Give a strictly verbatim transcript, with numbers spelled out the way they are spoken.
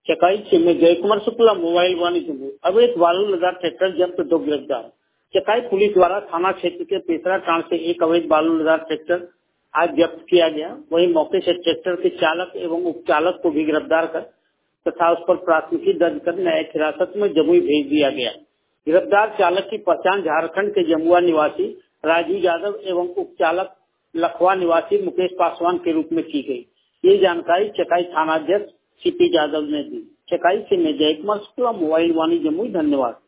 चकाई से में जय कुमार शुक्ला मोबाइल वाणिज्य अवैध बालू लदा ट्रैक्टर जब्त, दो गिरफ्तार। चकाई पुलिस द्वारा थाना क्षेत्र के पेसरा टाण से एक अवैध बालू लदा ट्रैक्टर आज जब्त किया गया। वहीं मौके से ट्रैक्टर के चालक एवं उपचालक को भी गिरफ्तार कर तथा उस पर प्राथमिकी दर्ज कर न्यायिक हिरासत में जमुई भेज दिया गया। गिरफ्तार चालक की पहचान झारखंड के जमुआ निवासी राजीव यादव एवं उपचालक लखवा निवासी मुकेश पासवान के रूप में की गई। ये जानकारी चकाई थानाध्यक्ष सीपी यादव ने दी। चकाई से मैं जय कुमार शुक्ला, मोबाइल वाणी जमुई। धन्यवाद।